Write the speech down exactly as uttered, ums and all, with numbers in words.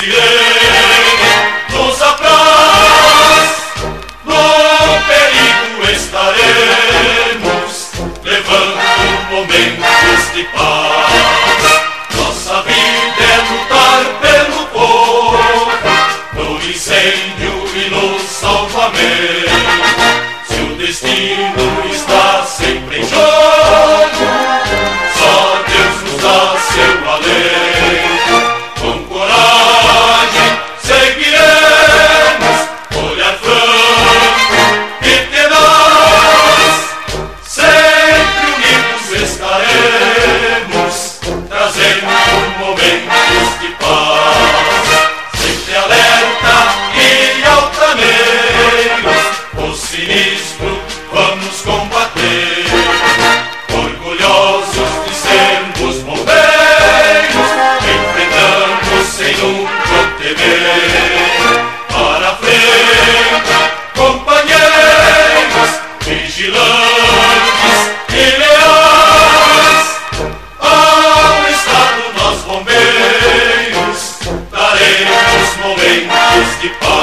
irei nos apraz, no perigo estaremos, levando momentos de paz. Nossa vida é lutar pelo povo, no incêndio e no salvamento. Se o destino está sempre em jogo, só Deus nos dá seu alento. Com coragem seguiremos, olhar franco e tenaz, sempre unidos estaremos, trazendo momentos de paz. Sempre alerta e altaneiros, o sinistro vamos combater, orgulhosos de sermos bombeiros, enfrentamos sem nunca temer. Para a frente, companheiros, vigilantes e leais, ao Estado nós bombeiros daremos momentos de paz.